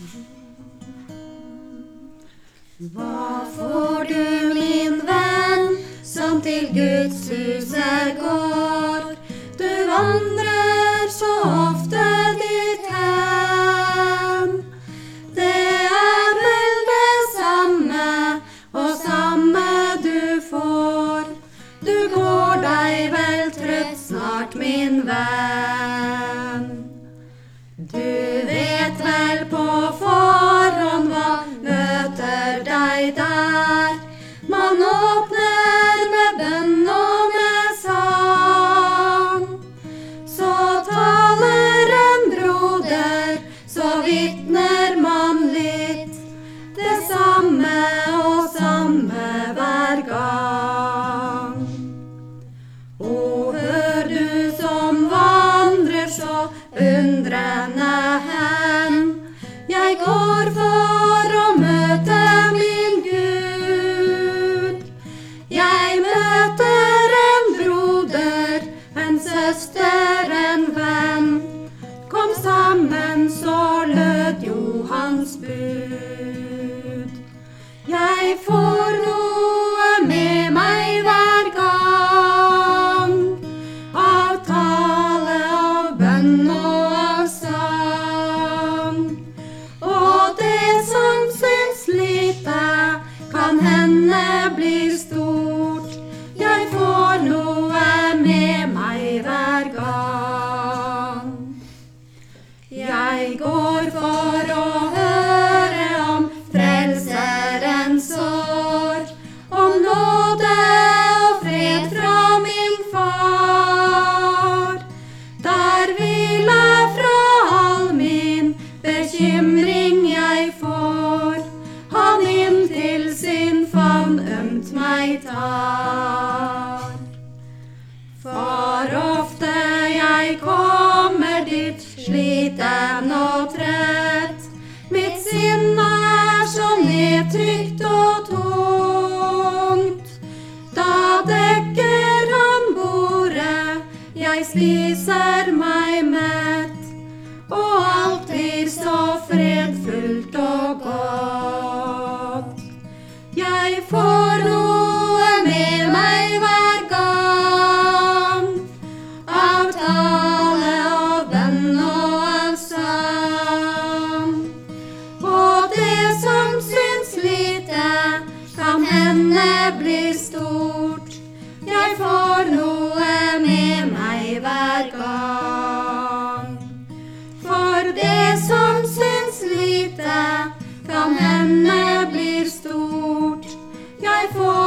Hva får du, min venn, som til Guds huset går? Du vandrer så ofte dit hen. Det vel det samme, og samme du får. Du går deg vel trøtt snart, min venn. Du vet vel på forhånd hva møter deg der. Man åpner med bønn og med sang. Så taler en broder, så vitner man litt. Det samme og samme hver gang. Og hør du som vandrer så undrende hen. Jeg går for å møte min Gud. Jeg møter en broder, en søster, en venn. Kom sammen, så lød jo hans bud. Jeg får noe med meg hver gang, av tale, av bønn og av sang. Og det som syns lite, kan hende blir stort. Jeg får noe med meg hver gang. Jeg går for å høre om frelserens år, om nåde og fred fra min far. Der hviler fra all min bekymring jeg får, han inn til sin favn ømt meg tar. For ofte jeg kommer dit, sliten og trett. Mitt sinn så nedtrykt og tungt. Da dekker han bordet, jeg spiser meg mett, og alt blir så fredfullt og godt. Jeg får noe med meg hver gang, av tale, av bønn og av sang. Og det som syns lite, kan hende blir stort. Jeg får noe med meg hver gang. For det som syns lite, kan hende blir stort. Jeg får